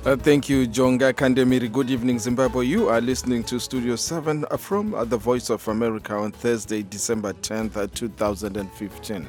Thank you, Jonga Kandemiri. Good evening, Zimbabwe. You are listening to Studio 7 from the Voice of America on Thursday, December 10th, 2015.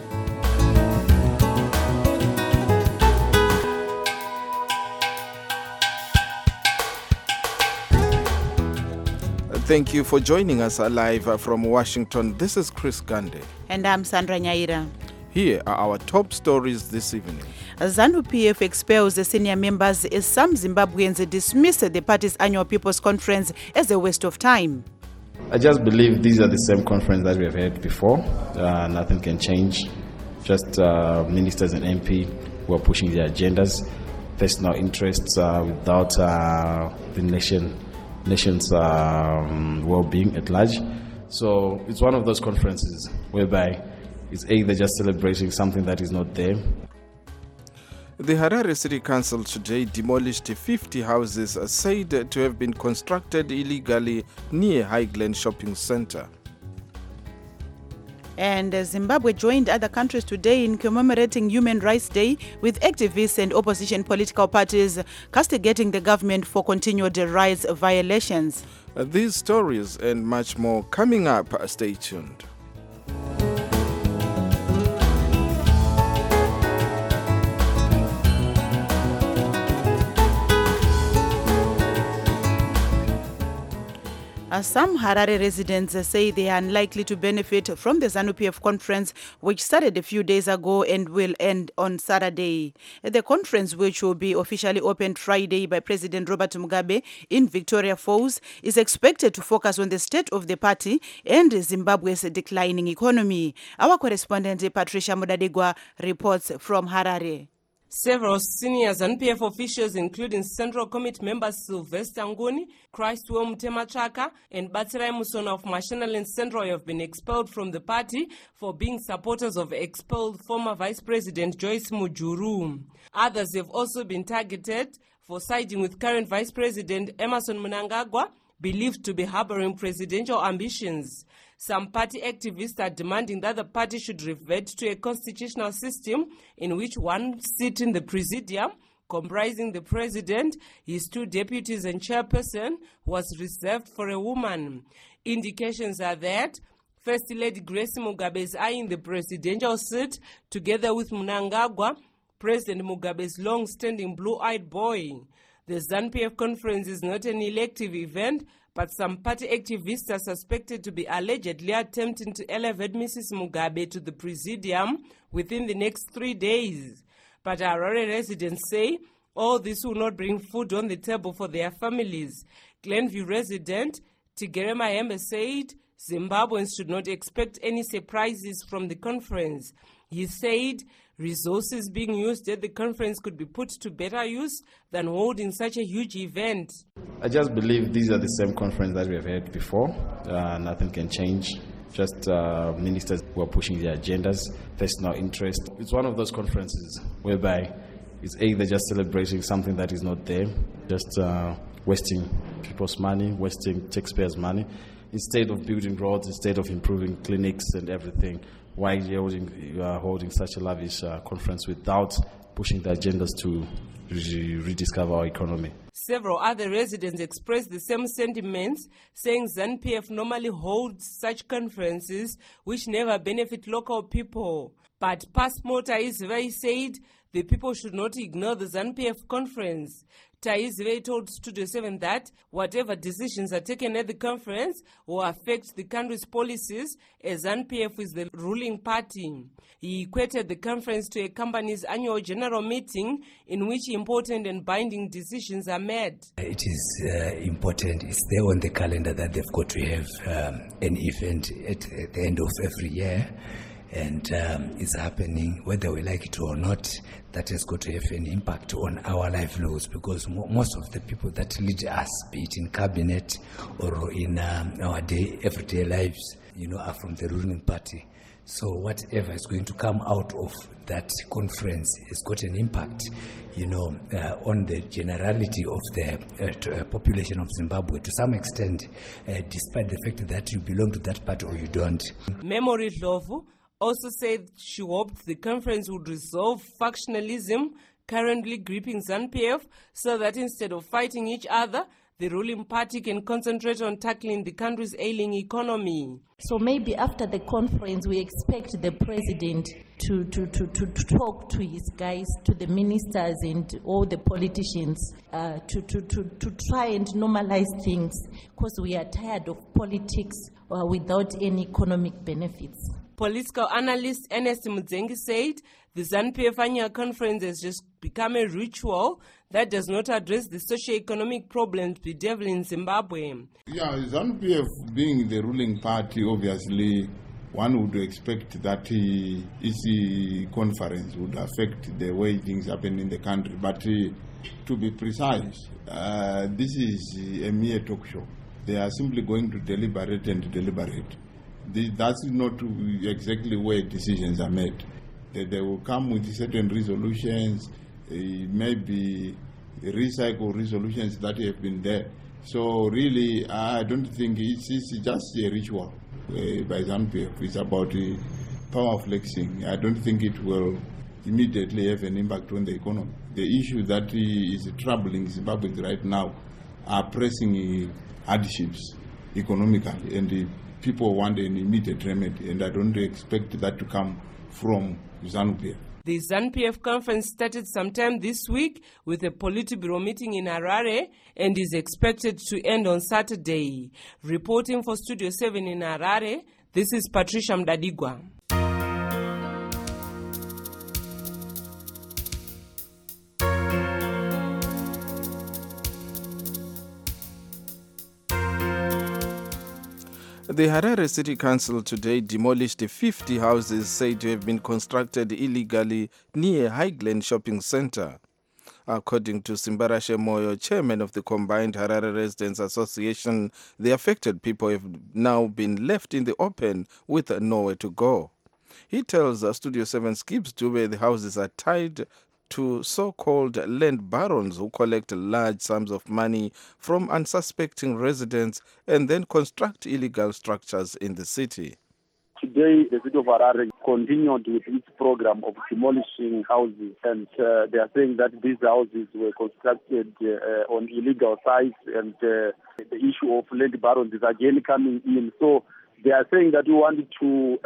Thank you for joining us live from Washington. This is Chris Gande. And I'm Sandra Nyaira. Here are our top stories this evening. ZANU-PF expels the senior members as some Zimbabweans dismiss the party's annual People's Conference as a waste of time. I just believe these are the same conference that we have had before. Nothing can change. Just ministers and MP who are pushing their agendas, personal interests without the nation's well-being at large. So it's one of those conferences whereby it's either just celebrating something that is not there. The Harare City Council today demolished 50 houses said to have been constructed illegally near Highland Shopping Center. And Zimbabwe joined other countries today in commemorating Human Rights Day, with activists and opposition political parties castigating the government for continued rights violations. These stories and much more coming up. Stay tuned. Some Harare residents say they are unlikely to benefit from the ZANU-PF conference, which started a few days ago and will end on Saturday. The conference, which will be officially opened Friday by President Robert Mugabe in Victoria Falls, is expected to focus on the state of the party and Zimbabwe's declining economy. Our correspondent Patricia Mudadegwa reports from Harare. Several senior ZANU-PF officials, including Central Committee members Sylvester Nguni, Christwell Mtemachaka, and Batsirai Musona of Mashonaland Central have been expelled from the party for being supporters of expelled former Vice President Joyce Mujuru. Others have also been targeted for siding with current Vice President Emmerson Mnangagwa, believed to be harboring presidential ambitions. Some party activists are demanding that the party should revert to a constitutional system in which one seat in the presidium, comprising the president, his two deputies and chairperson, was reserved for a woman. Indications are that First Lady Grace Mugabe is eyeing the presidential seat together with Mnangagwa, President Mugabe's long-standing blue-eyed boy. The ZANU-PF conference is not an elective event, but some party activists are suspected to be allegedly attempting to elevate Mrs. Mugabe to the presidium within the next 3 days. But Harare residents say all this will not bring food on the table for their families. Glenview resident Tigere Mahembe said Zimbabweans should not expect any surprises from the conference. He said resources being used at the conference could be put to better use than holding such a huge event. I just believe these are the same conference that we have had before. Nothing can change. Just ministers who are pushing their agendas, personal interest. It's one of those conferences whereby it's either just celebrating something that is not there, just wasting people's money, wasting taxpayers' money, instead of building roads, instead of improving clinics and everything. Why you are holding such a lavish conference without pushing the agendas to rediscover our economy? Several other residents expressed the same sentiments, saying ZANU-PF normally holds such conferences which never benefit local people. But Pasmo Taizivei said the people should not ignore the ZANU-PF conference. Taizivei told Studio 7 that whatever decisions are taken at the conference will affect the country's policies, as ZANU-PF is the ruling party. He equated the conference to a company's annual general meeting in which important and binding decisions are made. It is important. It's there on the calendar that they've got to have an event at the end of every year. And it's happening whether we like it or not. That has got to have an impact on our livelihoods, because most of the people that lead us, be it in cabinet or in our everyday lives, are from the ruling party. So whatever is going to come out of that conference has got an impact, on the generality of the population of Zimbabwe to some extent, despite the fact that you belong to that party or you don't. Memory Dlovu also said she hoped the conference would resolve factionalism currently gripping ZANU-PF so that instead of fighting each other, the ruling party can concentrate on tackling the country's ailing economy. So maybe after the conference, we expect the president to talk to his guys, to the ministers and all the politicians, to try and normalize things, because we are tired of politics without any economic benefits. Political analyst Ernest Mudzengi said the ZANU-PF annual conference has just become a ritual that does not address the socio-economic problems bedeviling in Zimbabwe. Yeah, ZANU-PF being the ruling party, obviously, one would expect that its conference would affect the way things happen in the country. But to be precise, this is a mere talk show. They are simply going to deliberate and deliberate. That's not exactly where decisions are made. They will come with certain resolutions, maybe recycle resolutions that have been there. So really, I don't think it's just a ritual by ZANU-PF. It's about power flexing. I don't think it will immediately have an impact on the economy. The issue that is troubling Zimbabweans right now are pressing hardships economically, and people want an immediate remedy, and I don't expect that to come from ZANU-PF. The ZANU-PF conference started sometime this week with a Politburo meeting in Harare and is expected to end on Saturday. Reporting for Studio 7 in Harare, this is Patricia Mdadigwa. The Harare City Council today demolished 50 houses said to have been constructed illegally near Highland Shopping Center. According to Simbarashe Moyo, chairman of the combined Harare Residents Association, the affected people have now been left in the open with nowhere to go. He tells Studio 7's Gibbs Dube the houses are tied to so-called land barons who collect large sums of money from unsuspecting residents and then construct illegal structures in the city. Today, the city of Harare continued with its program of demolishing houses, and they are saying that these houses were constructed on illegal sites, and the issue of land barons is again coming in. So they are saying that we want to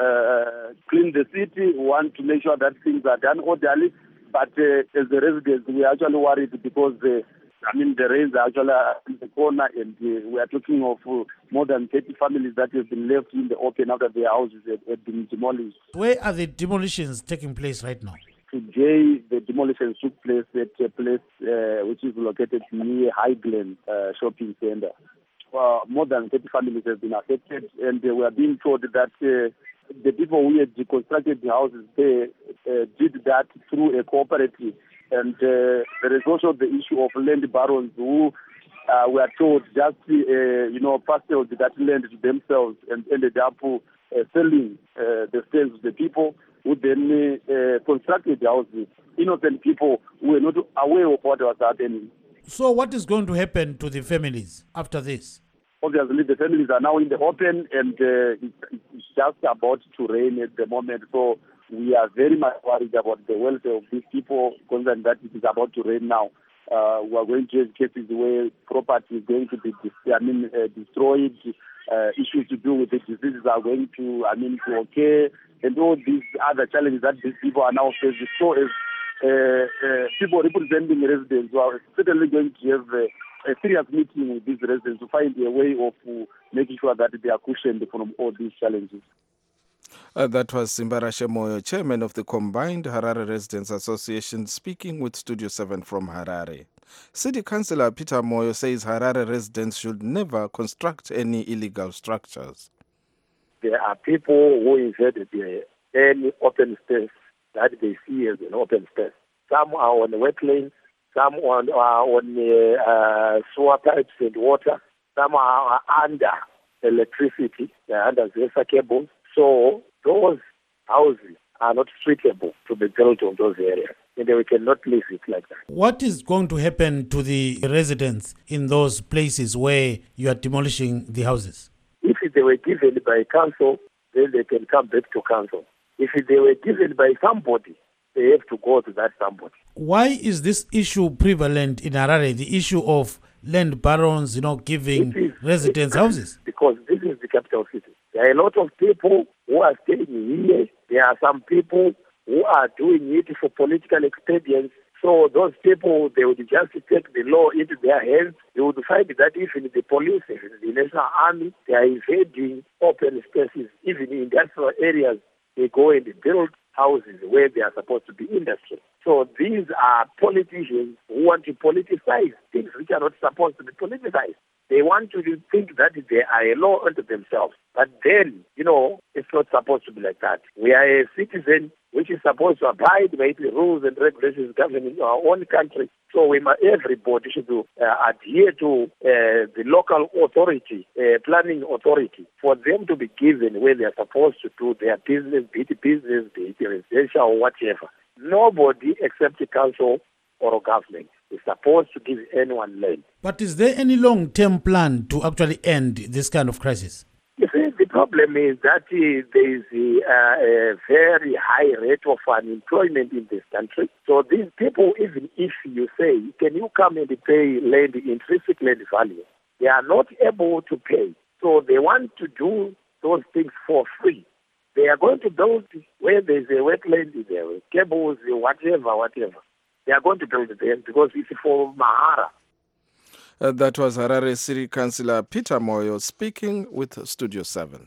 clean the city, we want to make sure that things are done orderly. But as the residents, we are actually worried because the rains are actually in the corner, and we are talking of more than 30 families that have been left in the open after their houses have been demolished. Where are the demolitions taking place right now? Today, the demolitions took place at a place which is located near Highland Shopping Center. More than 30 families have been affected, and we are being told that the people who had constructed the houses, they did that through a cooperative. And there is also the issue of land barons who were told just, parceled that land to themselves and ended up selling the sales to the people who then constructed the houses. Innocent people who were not aware of what was happening. So what is going to happen to the families after this? Obviously, the families are now in the open, and it's just about to rain at the moment. So we are very much worried about the welfare of these people, considering that it is about to rain now. We are going to have cases where property is going to be destroyed. Issues to do with the diseases are going to occur, and all these other challenges that these people are now facing. So as people representing residents, we are certainly going to have a serious meeting with these residents to find a way of making sure that they are cushioned from all these challenges. That was Simbarashe Moyo, chairman of the combined Harare Residents Association, speaking with Studio 7 from Harare. City Councillor Peter Moyo says Harare residents should never construct any illegal structures. There are people who invade any open space that they see as an open space. Some are on the wetlands, some are on sewer pipes and water, some are under electricity, they're under ZESA cables. So those houses are not suitable to be built on those areas, and we cannot leave it like that. What is going to happen to the residents in those places where you are demolishing the houses? If they were given by council, then they can come back to council. If they were given by somebody, they have to go to that somebody. Why is this issue prevalent in Harare, the issue of land barons, giving residents houses? Because this is the capital city. There are a lot of people who are staying here. There are some people who are doing it for political expedience. So those people, they would just take the law into their hands. You would find that even the police, even the National Army, they are invading open spaces, even in industrial areas. They go and build houses where they are supposed to be industry. So these are politicians who want to politicize things which are not supposed to be politicized. They want to think that they are a law unto themselves. But then, it's not supposed to be like that. We are a citizen which is supposed to abide by the rules and regulations governing our own country. So everybody should adhere to the local authority, planning authority, for them to be given where they are supposed to do their business, be it residential or whatever. Nobody except the council or government is supposed to give anyone land. But is there any long-term plan to actually end this kind of crisis? You see, the problem is that there is a very high rate of unemployment in this country. So these people, even if you say, can you come and pay land, intrinsic land value, they are not able to pay. So they want to do those things for free. They are going to build where there is a wetland, there are cables, whatever. They are going to build it there because it's for Mahara. That was Harare City Councillor Peter Moyo speaking with Studio 7.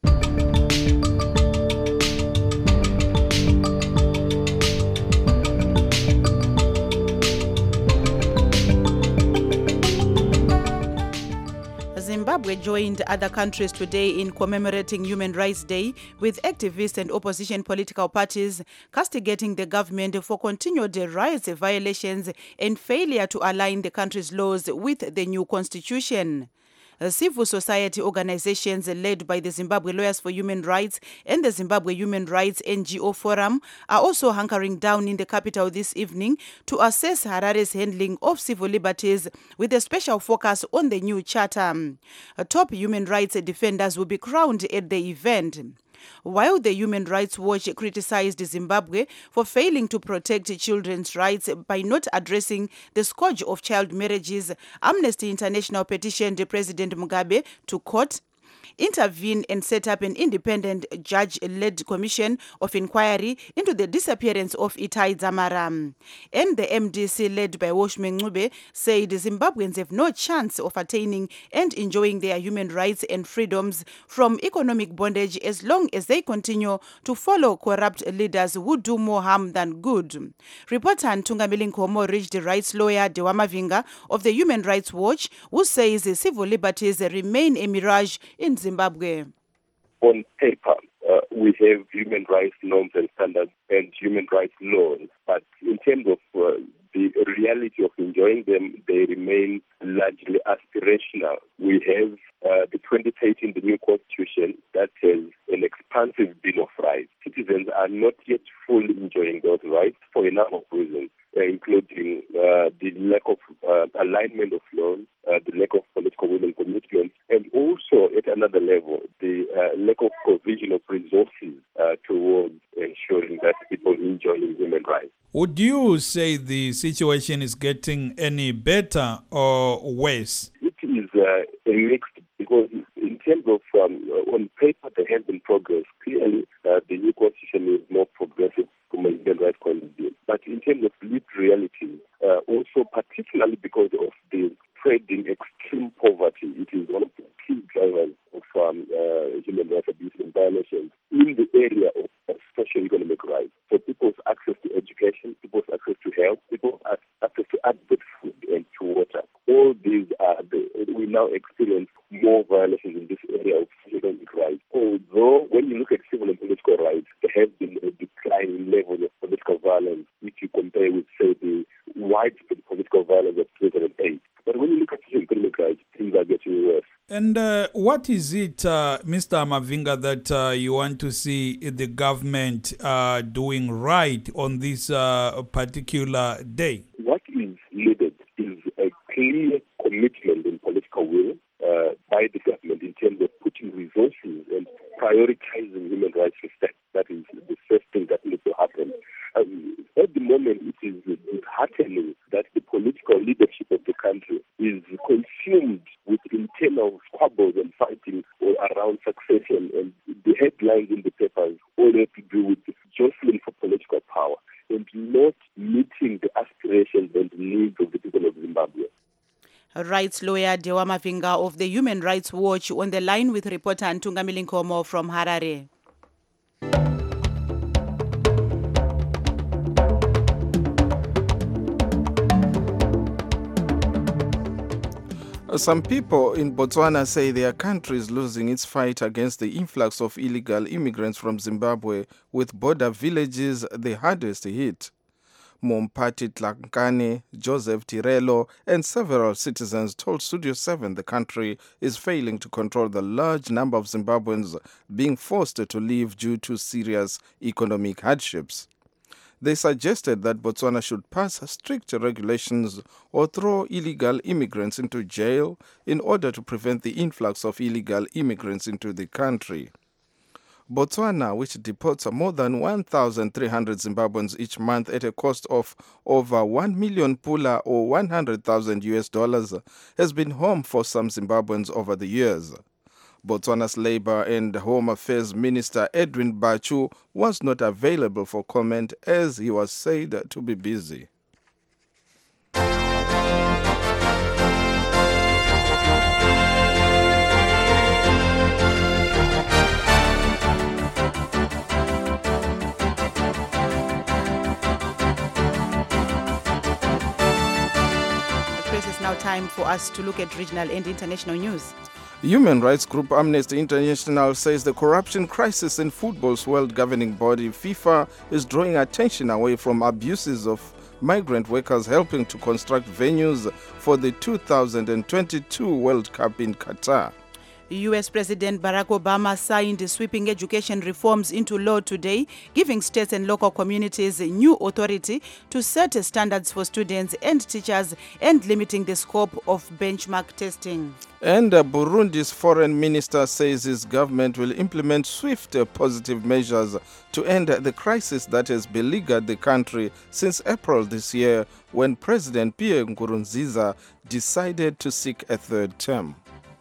Zimbabwe joined other countries today in commemorating Human Rights Day, with activists and opposition political parties castigating the government for continued rights violations and failure to align the country's laws with the new constitution. Civil society organizations led by the Zimbabwe Lawyers for Human Rights and the Zimbabwe Human Rights NGO Forum are also hunkering down in the capital this evening to assess Harare's handling of civil liberties, with a special focus on the new charter. Top human rights defenders will be crowned at the event. While the Human Rights Watch criticized Zimbabwe for failing to protect children's rights by not addressing the scourge of child marriages, Amnesty International petitioned President Mugabe to court, intervene and set up an independent judge-led commission of inquiry into the disappearance of Itai Dzamara. And the MDC, led by Woshme Ncube, said Zimbabweans have no chance of attaining and enjoying their human rights and freedoms from economic bondage as long as they continue to follow corrupt leaders who do more harm than good. Reporter Ntungamili Nkomo reached the rights lawyer Dewa Mavinga of the Human Rights Watch, who says civil liberties remain a mirage in Zimbabwe. On paper, we have human rights norms and standards and human rights laws, but in terms of the reality of enjoying them, they remain largely aspirational. We have the 2013, the new constitution, that has an expansive bill of rights. Citizens are not yet fully enjoying those rights for a number of reasons, including the lack of alignment of laws, the lack of political will and commitment, and also at another level, the lack of provision of resources towards ensuring that people enjoy human rights. Would you say the situation is getting any better or worse? It is a mixed, because in terms of on paper there has been progress. Clearly, the new constitution is more progressive from a human rights point of view. But in terms of lived reality, also particularly because of the spread in extreme poverty, it is one of the key drivers of human rights abuse and violations in the area of socio-economic rights. So people's access to education, people's access to health, people's access to adequate food and to water. All these we now experience more violations in this area of socio-economic rights. Although when you look at civil and political rights, there has been a decline in levels of political violence if you compare with, say, the widespread political violence of 2008. But when you look at socio-economic rights, things are getting worse. And what is it, Mr. Mavinga, that you want to see the government doing right on this particular day? What is needed is a clear commitment and political will by the government in terms of putting resources and prioritizing human rights respect. That is the first thing that needs to happen. squabbles and fighting around succession, and the headlines in the papers all have to do with jostling for political power and not meeting the aspirations and needs of the people of Zimbabwe. Rights lawyer Dewa Mavinga of the Human Rights Watch on the line with reporter Ntungamili Nkomo from Harare. Some people in Botswana say their country is losing its fight against the influx of illegal immigrants from Zimbabwe, with border villages the hardest hit. Mompati Tlankane, Joseph Tirelo, and several citizens told Studio 7 the country is failing to control the large number of Zimbabweans being forced to leave due to serious economic hardships. They suggested that Botswana should pass strict regulations or throw illegal immigrants into jail in order to prevent the influx of illegal immigrants into the country. Botswana, which deports more than 1,300 Zimbabweans each month at a cost of over 1 million pula or $100,000, has been home for some Zimbabweans over the years. Botswana's Labour and Home Affairs Minister Edwin Bachu was not available for comment as he was said to be busy. It's now time for us to look at regional and international news. Human rights group Amnesty International says the corruption crisis in football's world governing body, FIFA, is drawing attention away from abuses of migrant workers helping to construct venues for the 2022 World Cup in Qatar. U.S. President Barack Obama signed sweeping education reforms into law today, giving states and local communities new authority to set standards for students and teachers and limiting the scope of benchmark testing. And Burundi's foreign minister says his government will implement swift positive measures to end the crisis that has beleaguered the country since April this year, when President Pierre Nkurunziza decided to seek a third term.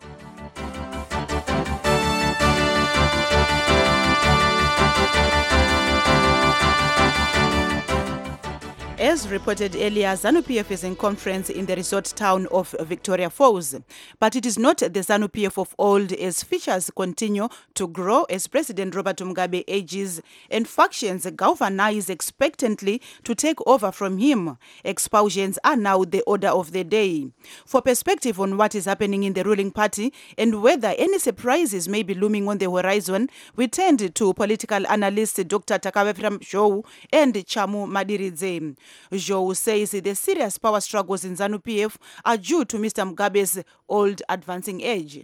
As reported earlier, ZANU-PF is in conference in the resort town of Victoria Falls. But it is not the ZANU-PF of old, as features continue to grow as President Robert Mugabe ages and factions galvanize expectantly to take over from him. Expulsions are now the order of the day. For perspective on what is happening in the ruling party and whether any surprises may be looming on the horizon, we turned to political analyst Dr. Takawefram Zhou and Chamu Madiridze. Zhou says the serious power struggles in ZANU-PF are due to Mr. Mugabe's old advancing age.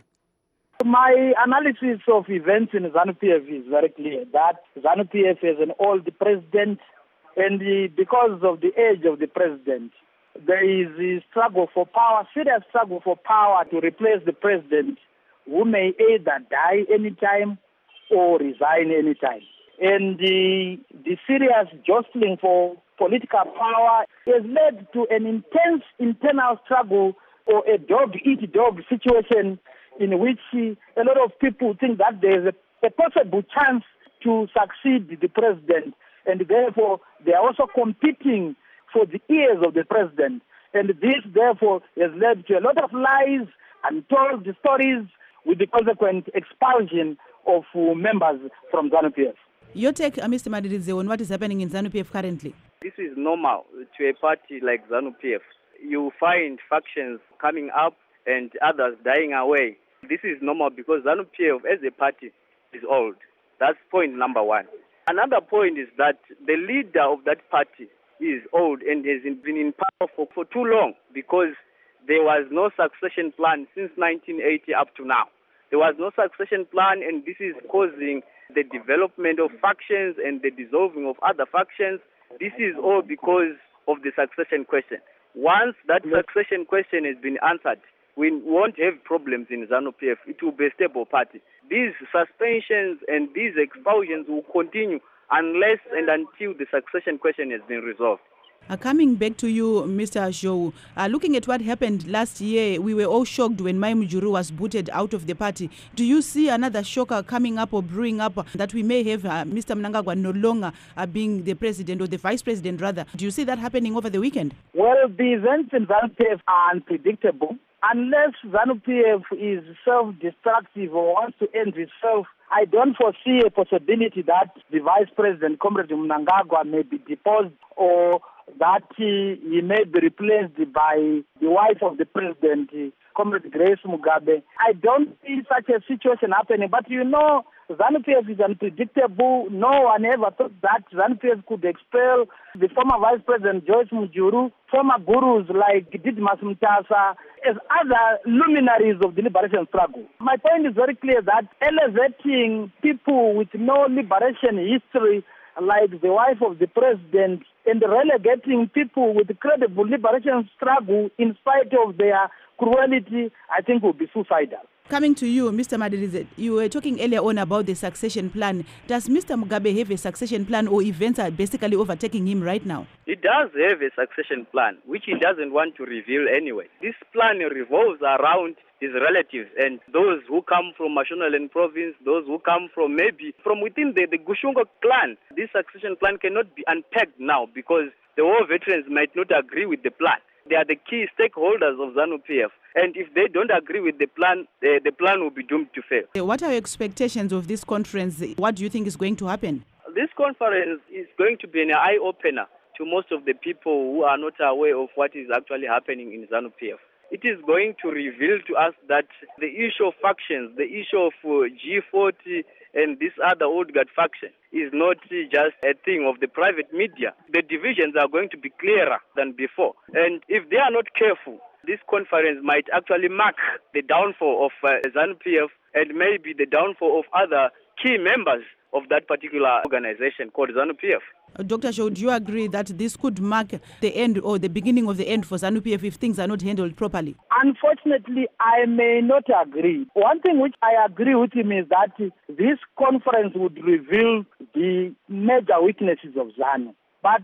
My analysis of events in ZANU-PF is very clear that ZANU-PF is an old president, and because of the age of the president, there is a struggle for power, serious struggle for power to replace the president, who may either die anytime or resign anytime. And the serious jostling for political power has led to an intense internal struggle or a dog-eat-dog situation in which a lot of people think that there is a possible chance to succeed the president, and therefore they are also competing for the ears of the president. And this, therefore, has led to a lot of lies, untold stories, with the consequent expulsion of members from ZANU-PF. Your take, Mr. Madiridze, on what is happening in ZANU-PF currently? This is normal to a party like ZANU-PF. You find factions coming up and others dying away. This is normal because ZANU-PF as a party is old. That's point number one. Another point is that the leader of that party is old and has been in power for too long because there was no succession plan since 1980 up to now. There was no succession plan, and this is causing the development of factions and the dissolving of other factions. This is all because of the succession question. Once that succession question has been answered, we won't have problems in ZANU-PF. It will be a stable party. These suspensions and these expulsions will continue unless and until the succession question has been resolved. Coming back to you, Mr. Zhou, looking at what happened last year, we were all shocked when Mai Mujuru was booted out of the party. Do you see another shocker coming up or brewing up that we may have Mr. Mnangagwa no longer being the president or the vice president rather? Do you see that happening over the weekend? Well, the events in ZANU-PF are unpredictable. Unless ZANU-PF is self-destructive or wants to end itself, I don't foresee a possibility that the vice president, Comrade Mnangagwa, may be deposed or that he may be replaced by the wife of the president, Comrade Grace Mugabe. I don't see such a situation happening, but you know, ZANU-PF is unpredictable. No one ever thought that ZANU-PF could expel the former Vice President Joyce Mujuru, former gurus like Didmas Mtasa, as other luminaries of the liberation struggle. My point is very clear that elevating people with no liberation history like the wife of the president and relegating people with credible liberation struggle in spite of their cruelty, I think would be suicidal. Coming to you, Mr. Madelize, you were talking earlier on about the succession plan. Does Mr. Mugabe have a succession plan or events are basically overtaking him right now? He does have a succession plan, which he doesn't want to reveal anyway. This plan revolves around his relatives and those who come from Mashonaland province, those who come from maybe from within the Gushunga clan. This succession plan cannot be unpacked now because the war veterans might not agree with the plan. They are the key stakeholders of ZANU-PF. And if they don't agree with the plan will be doomed to fail. What are your expectations of this conference? What do you think is going to happen? This conference is going to be an eye-opener to most of the people who are not aware of what is actually happening in ZANU-PF. It is going to reveal to us that the issue of factions, the issue of G40 and this other old guard faction is not just a thing of the private media. The divisions are going to be clearer than before. And if they are not careful, this conference might actually mark the downfall of ZANU-PF and maybe the downfall of other key members of that particular organization called ZANU-PF. Dr. Zhou, do you agree that this could mark the end or the beginning of the end for ZANU-PF if things are not handled properly? Unfortunately, I may not agree. One thing which I agree with him is that this conference would reveal the major weaknesses of ZANU. But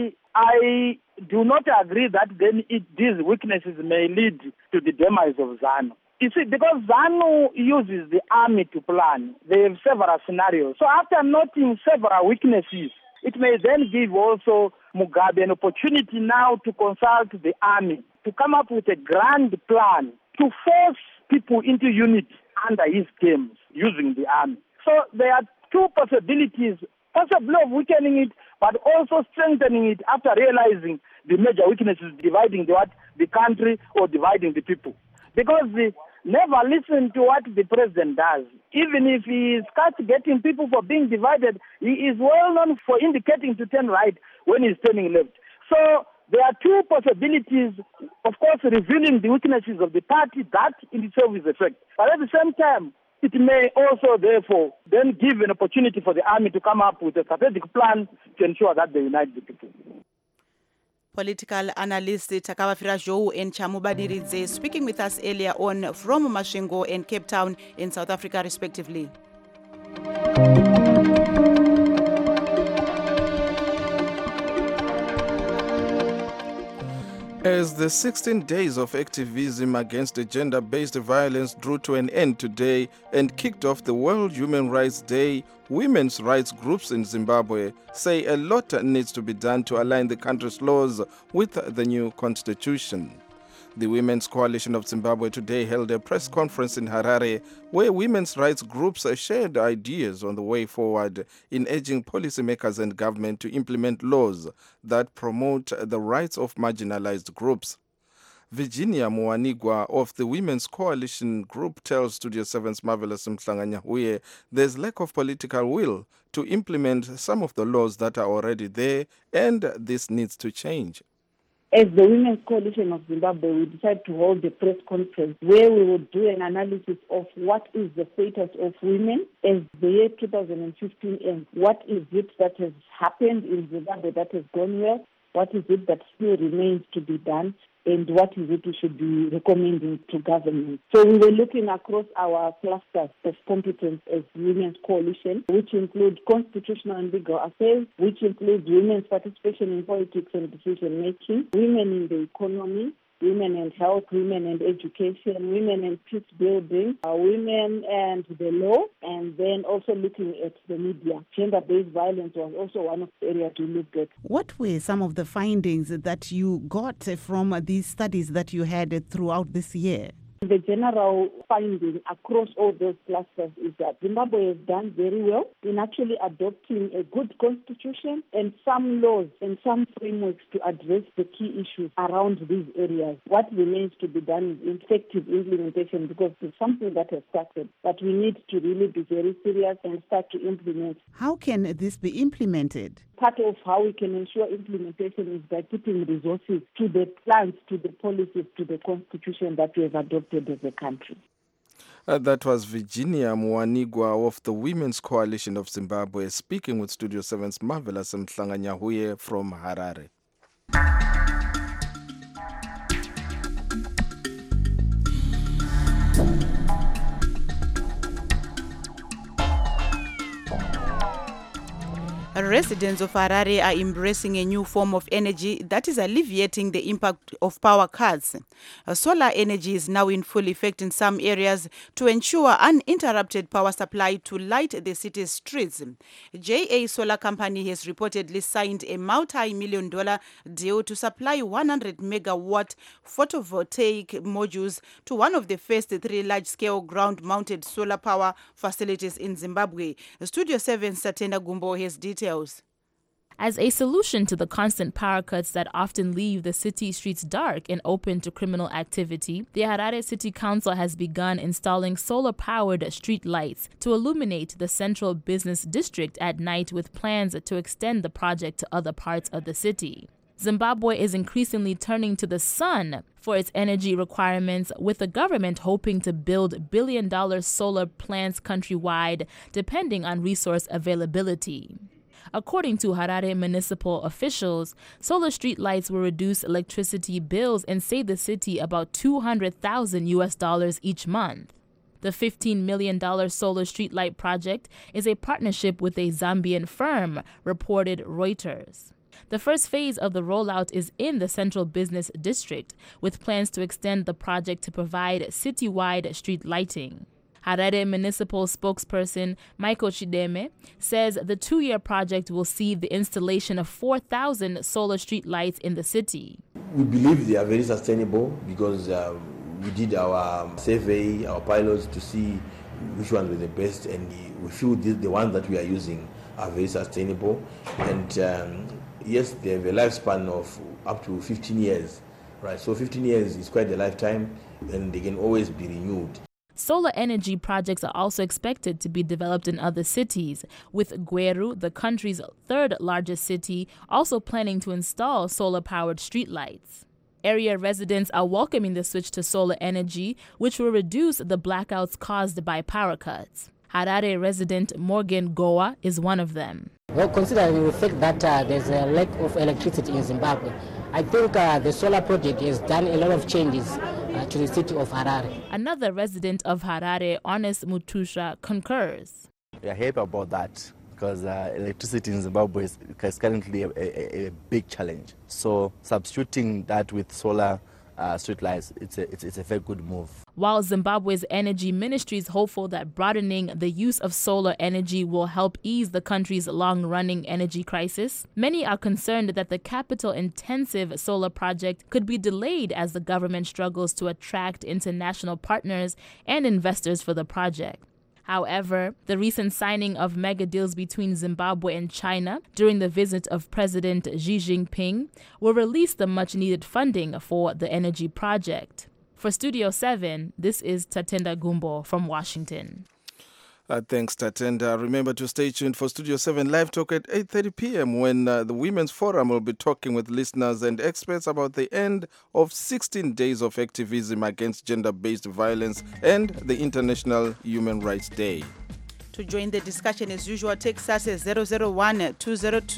I do not agree that then these weaknesses may lead to the demise of ZANU. You see, because ZANU uses the army to plan, they have several scenarios. So after noting several weaknesses, it may then give also Mugabe an opportunity now to consult the army, to come up with a grand plan, to force people into unity under his terms using the army. So there are two possibilities, possibly of weakening it, but also strengthening it after realizing the major weaknesses, dividing the country or dividing the people. Because never listen to what the president does. Even if he is castigating people for being divided, he is well known for indicating to turn right when he's turning left. So there are two possibilities, of course, revealing the weaknesses of the party. That in itself is a fact. But at the same time, it may also, therefore, then give an opportunity for the army to come up with a strategic plan to ensure that they unite the people. Political analyst Takawafira Zhou and Chamubadiridze speaking with us earlier on from Masvingo and Cape Town in South Africa, respectively. As the 16 days of activism against gender-based violence drew to an end today and kicked off the World Human Rights Day, women's rights groups in Zimbabwe say a lot needs to be done to align the country's laws with the new constitution. The Women's Coalition of Zimbabwe today held a press conference in Harare where women's rights groups shared ideas on the way forward in urging policymakers and government to implement laws that promote the rights of marginalized groups. Virginia Mwanigwa of the Women's Coalition Group tells Studio 7's Marvelous Mhlanganyahuye there's lack of political will to implement some of the laws that are already there, and this needs to change. As the Women's Coalition of Zimbabwe, we decided to hold a press conference where we would do an analysis of what is the status of women as the year 2015 ends. What is it that has happened in Zimbabwe that has gone well? what is it that still remains to be done, and what is it we should be recommending to government. So we were looking across our clusters of competence as Women's Coalition, which include constitutional and legal affairs, which includes women's participation in politics and decision making, women in the economy, women and health, women and education, women and peace building, women and the law, and then also looking at the media. Gender-based violence was also one of the areas we looked at. What were some of the findings that you got from these studies that you had throughout this year? The general finding across all those clusters is that Zimbabwe has done very well in actually adopting a good constitution and some laws and some frameworks to address the key issues around these areas. What remains to be done is effective implementation, because it's something that has started, but we need to really be very serious and start to implement. How can this be implemented? Part of how we can ensure implementation is by putting resources to the plans, to the policies, to the constitution that we have adopted as a country. That was Virginia Mwanigwa of the Women's Coalition of Zimbabwe speaking with Studio 7's Marvelous Mhlanganyahuye from Harare. Residents of Harare are embracing a new form of energy that is alleviating the impact of power cuts. Solar energy is now in full effect in some areas to ensure uninterrupted power supply to light the city's streets. JA Solar Company has reportedly signed a multi-million-dollar deal to supply 100 megawatt photovoltaic modules to one of the first 3 large-scale ground-mounted solar power facilities in Zimbabwe. Studio 7's Tatenda Gumbo has details. As a solution to the constant power cuts that often leave the city streets dark and open to criminal activity, the Harare City Council has begun installing solar-powered street lights to illuminate the central business district at night, with plans to extend the project to other parts of the city. Zimbabwe is increasingly turning to the sun for its energy requirements, with the government hoping to build billion-dollar solar plants countrywide, depending on resource availability. According to Harare municipal officials, solar street lights will reduce electricity bills and save the city about $200,000 each month. The $15 million solar streetlight project is a partnership with a Zambian firm, reported Reuters. The first phase of the rollout is in the central business district, with plans to extend the project to provide citywide street lighting. Harare municipal spokesperson Michael Chideme says the 2-year project will see the installation of 4,000 solar street lights in the city. We believe they are very sustainable because we did our survey, our pilots, to see which ones were the best, and we feel the ones that we are using are very sustainable. And yes, they have a lifespan of up to 15 years, right? So 15 years is quite a lifetime, and they can always be renewed. Solar energy projects are also expected to be developed in other cities, with Gweru, the country's 3rd largest city, also planning to install solar-powered streetlights. Area residents are welcoming the switch to solar energy, which will reduce the blackouts caused by power cuts. Harare resident Morgan Goa is one of them. Well, considering the fact that there's a lack of electricity in Zimbabwe, I think the solar project has done a lot of changes to the city of Harare. Another resident of Harare, Honest Mutusha, concurs. We are happy about that because electricity in Zimbabwe is currently a big challenge. So substituting that with solar streetlights, it's a very good move. While Zimbabwe's energy ministry is hopeful that broadening the use of solar energy will help ease the country's long-running energy crisis, many are concerned that the capital-intensive solar project could be delayed as the government struggles to attract international partners and investors for the project. However, the recent signing of mega deals between Zimbabwe and China during the visit of President Xi Jinping will release the much-needed funding for the energy project. For Studio 7, this is Tatenda Gumbo from Washington. Thanks, Tatenda. Remember to stay tuned for Studio 7 Live Talk at 8:30 p.m. when the Women's Forum will be talking with listeners and experts about the end of 16 days of activism against gender-based violence and the International Human Rights Day. To join the discussion, as usual, text us at 001-202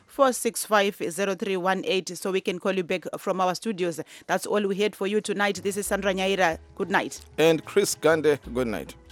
465-0318 so we can call you back from our studios. That's all we had for you tonight. This is Sandra Nyaira. Good night. And Chris Gande, good night.